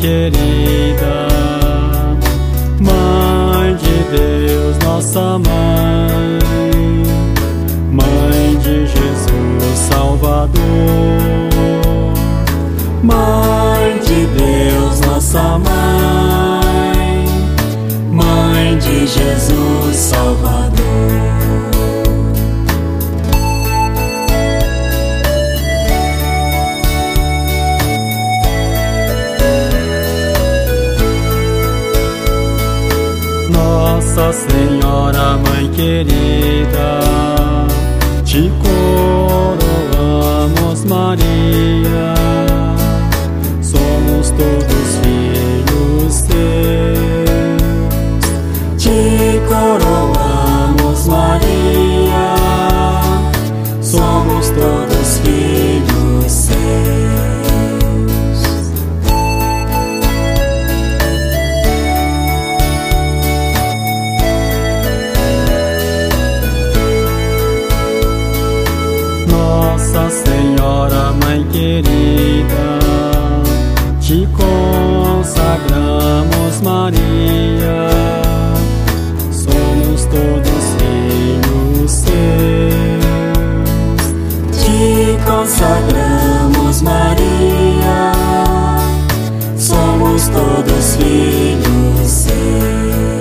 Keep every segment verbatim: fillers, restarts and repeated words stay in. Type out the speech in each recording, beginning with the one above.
querida, Mãe de Deus, nossa mãe, Mãe de Jesus Salvador, Mãe de Deus, nossa mãe, Mãe de Jesus Salvador. Nossa Senhora, Mãe querida, te coroamos, Maria, somos todos filhos teus. Te coroamos, Maria, somos todos filhos seus. Nossa Senhora, Mãe querida, te consagramos, Maria, somos todos filhos seus. Te consagramos, Maria, somos todos filhos seus.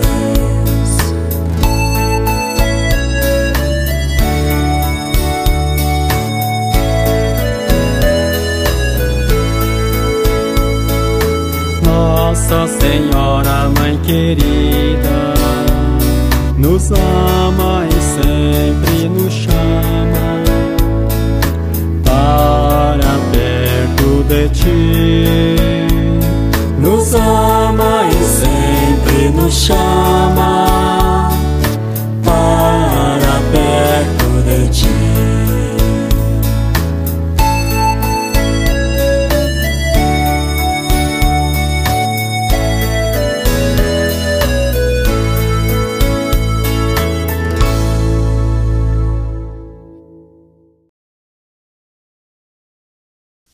Nossa Senhora, Mãe querida, nos ama e sempre nos chama para perto de ti. Nos ama